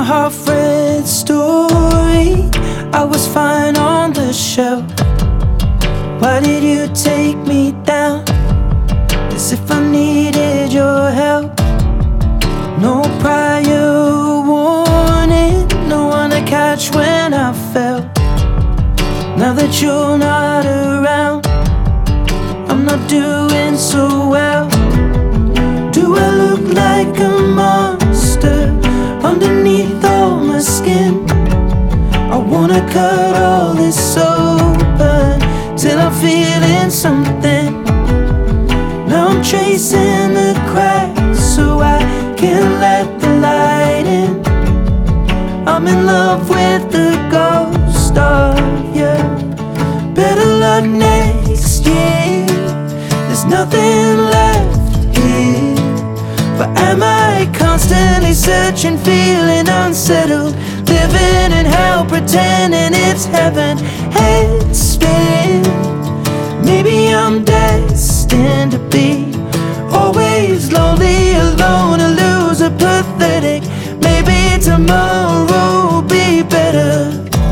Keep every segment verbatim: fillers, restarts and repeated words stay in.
half-read story. I was fine on the shelf. Why did you take me down? As if I needed your help. No prior warning, no one to catch when I fell. Now that you're not around, I'm not doing so well. Do I look like a monster underneath all my skin? I wanna cut all this open till I'm feeling something. Now I'm tracing the cracks so I can let the light in. I'm in love with the ghost of you. Better luck next year. There's nothing left here. But am I constantly searching, feeling unsettled, living in hell, pretending it's heaven? Head spin. Maybe I'm destined to be always lonely, alone, a loser, pathetic. Maybe tomorrow will be better.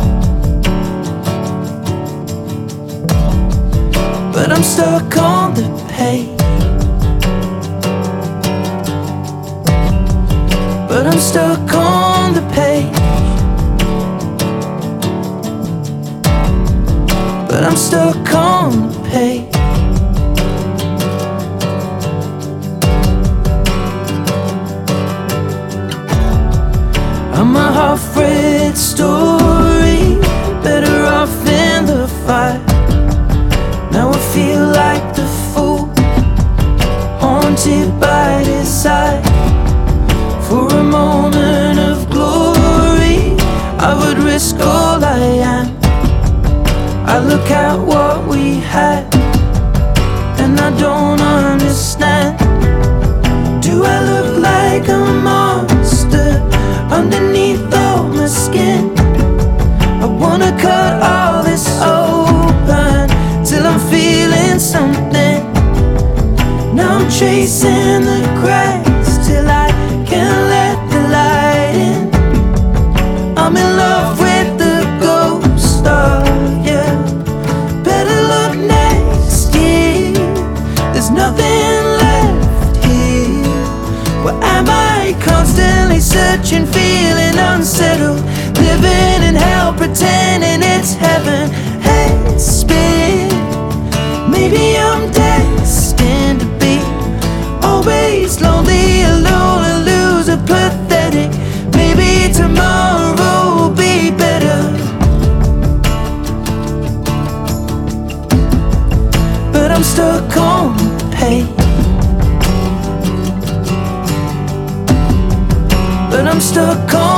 But I'm stuck on the page. But I'm stuck on the page. But I'm stuck on the page. I'm a half-read story, better off in the fight. Now I feel like the fool, haunted by desire. For a moment of glory, I would risk all I am. I look at what we had, and I don't understand. Do I look like a monster underneath all my skin? I wanna cut all this open till I'm feeling something. Now I'm chasing the cracks till I can't let the light in. I'm in love with the ghost of you. Better luck next year. There's nothing left here. Where am I constantly searching, feeling unsettled, living in hell, pretending it's heaven? Head spin. Maybe I'm destined to be always lonely, alone, a loser, pathetic. Maybe tomorrow will be better. But I'm stuck on the page. But I'm stuck on